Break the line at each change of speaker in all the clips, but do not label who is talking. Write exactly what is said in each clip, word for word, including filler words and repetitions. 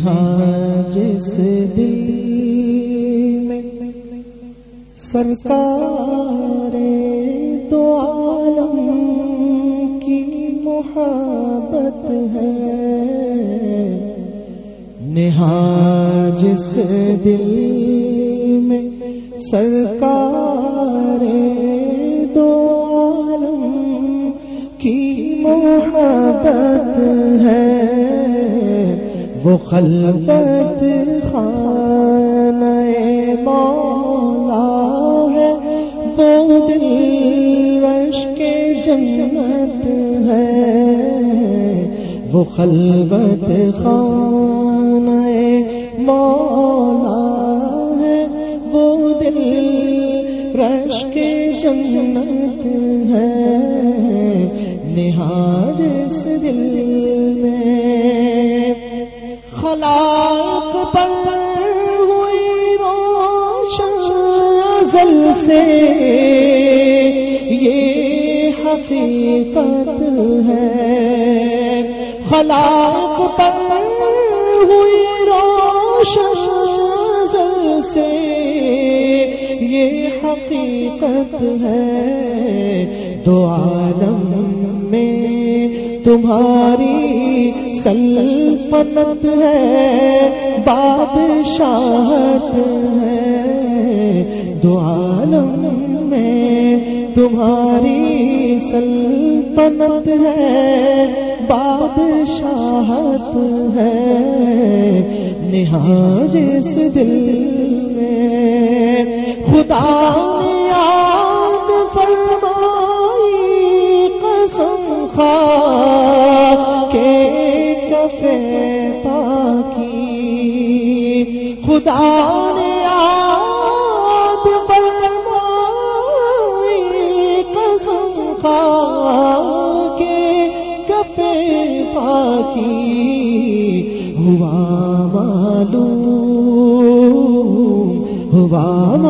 نہاں جس دل میں سرکار دو عالم کی محبت ہے، نہاں جس دل میں سرکار دو عالم کی محبت ہے، وہ خلوت خانہ مولا ہے، وہ دل عشق جنت ہے، وہ خلوت خانہ مولا ہے، وہ دل عشق جنت ہے، نہاں جس دل میں خلائق پر ہوئی روشن ازل سے، یہ حقیقت ہے، خلائق پر ہوئی روشن ازل سے، یہ حقیقت ہے، دو عالم میں تمہاری سلطنت ہے، بادشاہت ہے، دو عالم میں تمہاری سلطنت ہے، بادشاہت ہے، نہاں جس دل میں خدا نے یاد فرمائی قسم خا کے کفے پاکی، خدا نے یاد فرمائی قسم خا کے کفے پاکی، ہوا معلوم ہوا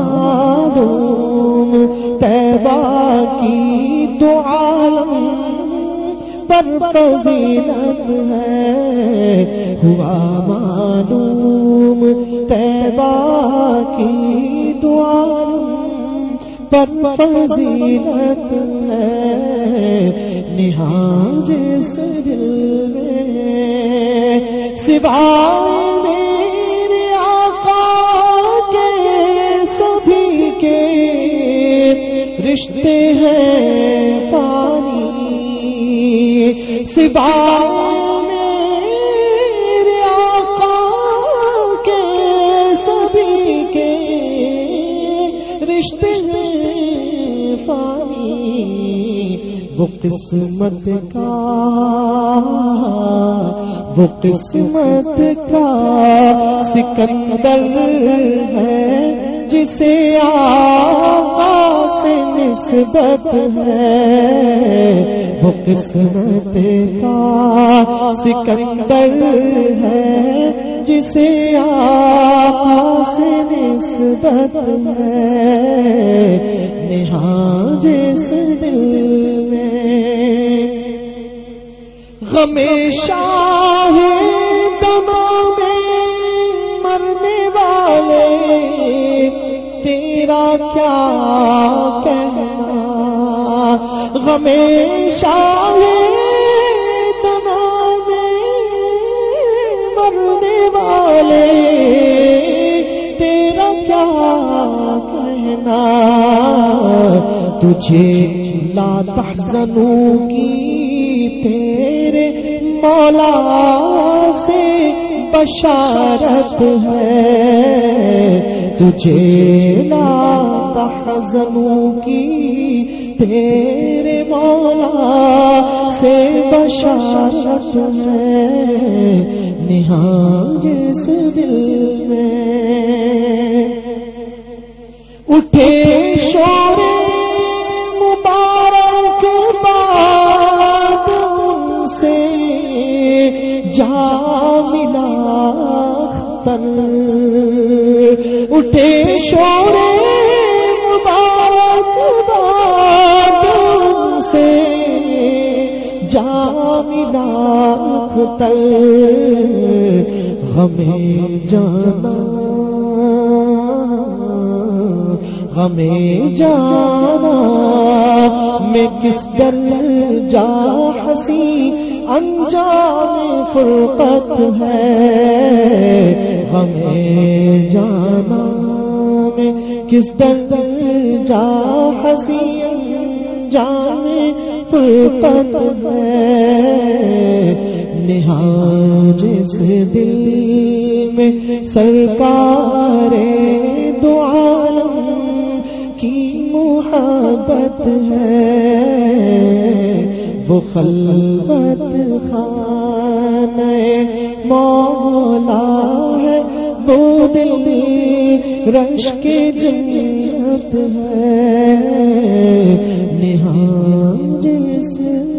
معلوم طیبہ کی دو عالم پر فضیلت ہے، ہوا معلوم طیبہ کی دو عالم پر فضیلت ہے، نہاں جس دل میں سوائے میرے آقا کے سبھی کے رشتے ہیں فانی، سوائے میرے آقا کے سبھی کے رشتے ہیں فانی، وہ قسمت کا وہ قسمت کا سکندر ہے، جسے آقا سے نسبت ہے، وہ قسمت کا سکندر ہے، جسے آقا سے نسبت ہے، نہاں جس دل میں غم شاہ دموں میں مرنے والے تیرا کیا کہنا، غم شاہ دموں میں مرنے والے تیرا کیا کہنا، تجھے لا تحزنوں کی تیرے مولا سے بشارت ہے، تجھے لا تحزنوں کی تیرے مولا سے بشارت ہے، نہاں جس دل میں اٹھے شور مبارک باد ان سے جا ملا اختر، اٹھے شور مبارک باد ان سے جا ملا اختر، ہمیں جانا ہمیں جانا میں کس در جا ہنسی انجام فرقت ہے ہمیں جانا میں کس در جا ہنسی انجام فرقت ہے نہاج سے دل میں سرکار دو عالم کی محبت ہے وہ خلوت خانہ مولا ہے وہ دل رش کی جنت ہے نہاج سے